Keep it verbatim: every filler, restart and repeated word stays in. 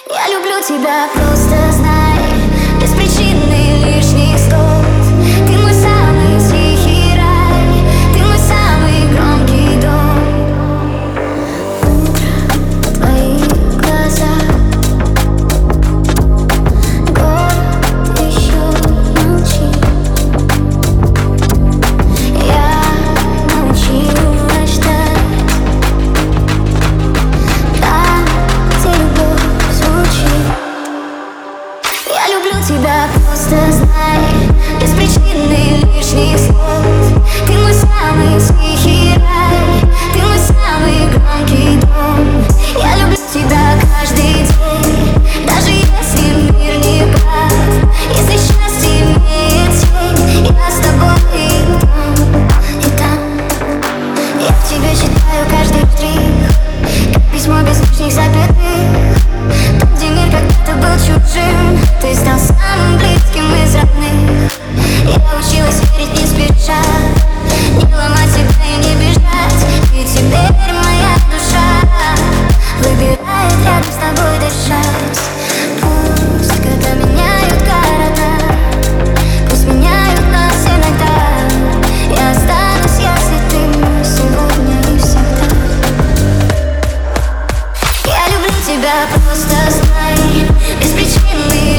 Я люблю тебя, просто знай, без причины лишних слов. Ты мой самый тихий рай, ты мой самый громкий дом. Утро, твои глаза, город еще молчит. Я научилась ждать там, где любовь звучит. Я люблю тебя, просто знай, без причины лишних слов. Ты мой самый тихий рай, ты мой самый громкий дом. Я люблю тебя каждый день, даже если мир не прав. Если счастье имеет тень, я с тобой и там, и там. Я в тебе читаю каждый штрих, как письмо без лишних запятых. Там, где мир когда-то был чужим, ты стал самым близким из родных. Я училась верить не спеша, не ломать себя и не бежать. И теперь моя душа выбирает рядом с тобой дышать. Пусть когда меняют города, пусть меняют нас иногда, я останусь, если ты мой сегодня и всегда. Я люблю тебя, просто знай, без причины